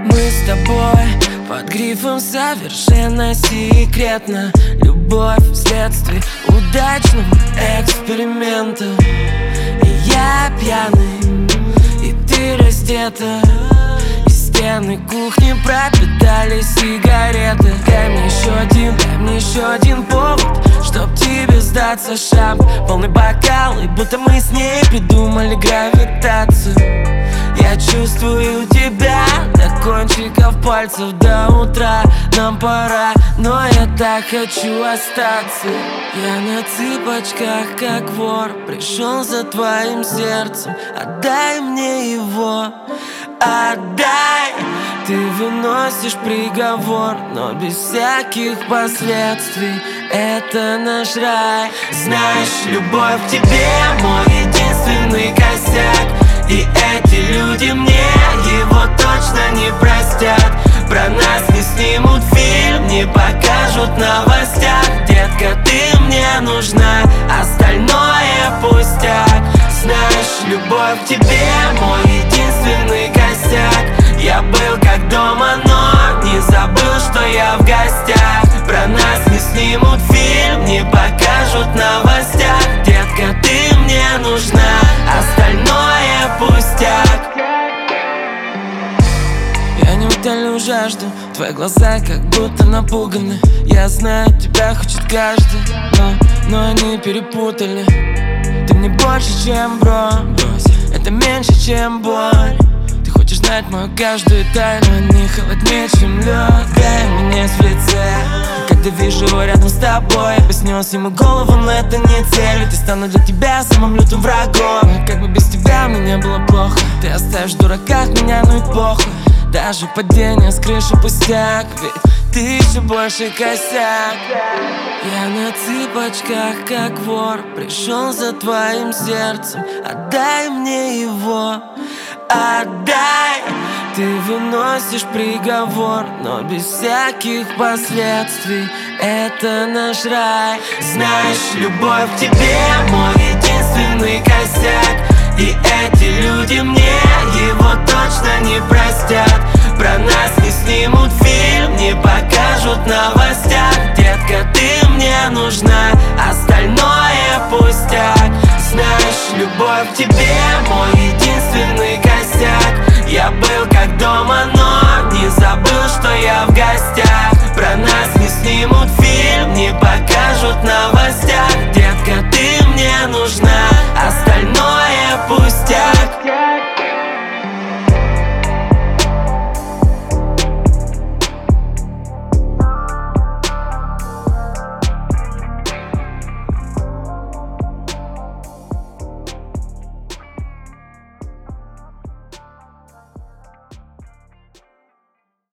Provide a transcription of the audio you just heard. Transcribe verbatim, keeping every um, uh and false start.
Мы с тобой под грифом совершенно секретно. Любовь вследствие удачного эксперимента. И я пьяный, и ты раздета, и стены кухни пропитали сигареты. Дай мне еще один, дай мне еще один повод, чтоб тебе сдаться. Шап, полный бокал, и будто мы с ней придумали гравитацию. Я чувствую тебя до кончиков пальцев, до утра. Нам пора, но я так хочу остаться. Я на цыпочках, как вор, пришел за твоим сердцем. Отдай мне его, отдай. Ты выносишь приговор, но без всяких последствий. Это наш рай. Знаешь, любовь к тебе мой единственный косяк. И эти люди мне его точно не простят. Про нас не снимут фильм, не покажут в новостях. Детка, ты мне нужна, остальное пустяк. Знаешь, любовь к тебе мой единственный косяк. Я был как дома, но не забыл, что я в гостях. Про нас не снимут фильм, не покажут в новостях. Детка, ты мне нужна, остальное пустяк. Я не утолю жажду, твои глаза как будто напуганы. Я знаю, тебя хочет каждый, но, но они перепутали. Ты мне больше, чем бро, это меньше, чем боль. Ты хочешь знать мою каждую тайну, не холоднее, чем лед. Дай мне в лице, когда вижу его рядом с тобой. Я бы снес ему голову, но это не цель. Ведь я стану для тебя самым лютым врагом. И как бы без тебя мне не было плохо. Ты оставишь в дураках меня, ну и похуй. Даже падение с крыши пустяк, ведь ты еще больше косяк. Я на цыпочках, как вор, пришел за твоим сердцем. Отдай мне его, отдай. Ты выносишь приговор, но без всяких последствий. Это наш рай. Знаешь, любовь к тебе мой единственный косяк. И эти люди мне его точно не простят. Про нас не снимут фильм, не покажут в новостях. Детка, ты мне нужна, остальное пустяк. Знаешь, любовь к тебе мой единственный косяк.